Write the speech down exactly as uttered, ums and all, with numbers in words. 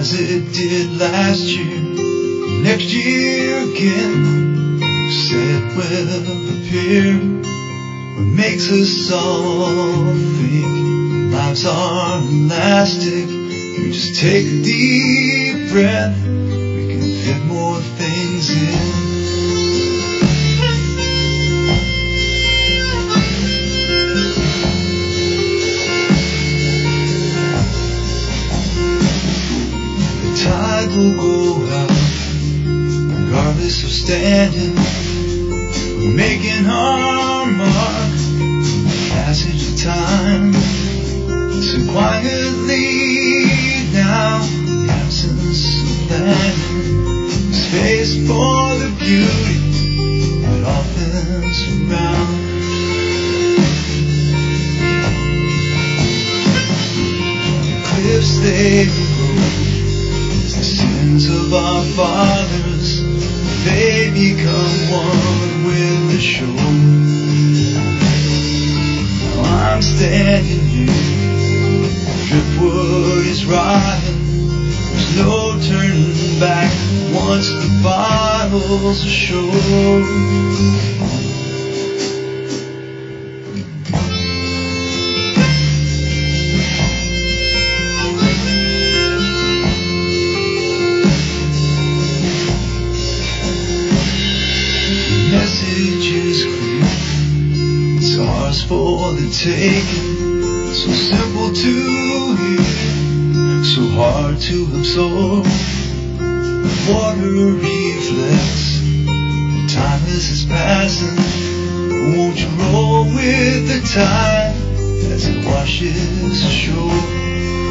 as it did last year. Next year again, you said we'll prepare. What makes us all think lives aren't elastic? You just take a deep breath, we can fit more things in. Tide will go out, regardless of standing. We're making our mark, passage of time. So quietly now, in the absence of planning, space for the beauty that often surrounds. The cliffs they remove, the sins of our fathers, they become one with the shore. Now I'm standing here, driftwood is rotting, there's no turning back once the bottle's ashore. For the taking, so simple to hear, so hard to absorb. Water reflects, time is passing. Won't you roll with the tide as it washes ashore?